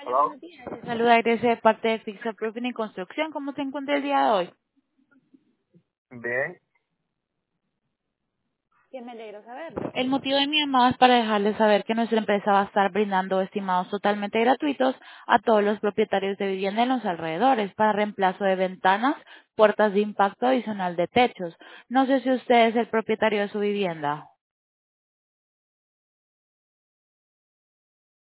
Hola, Hello. buenos días. Te saluda Iris de parte de Fixa Proofing y Construcción. ¿Cómo se encuentra el día de hoy? Bien. Que me alegro saberlo. El motivo de mi llamada es para dejarles saber que nuestra empresa va a estar brindando estimados totalmente gratuitos a todos los propietarios de vivienda en los alrededores para reemplazo de ventanas, puertas de impacto adicional de techos. No sé si usted es el propietario de su vivienda.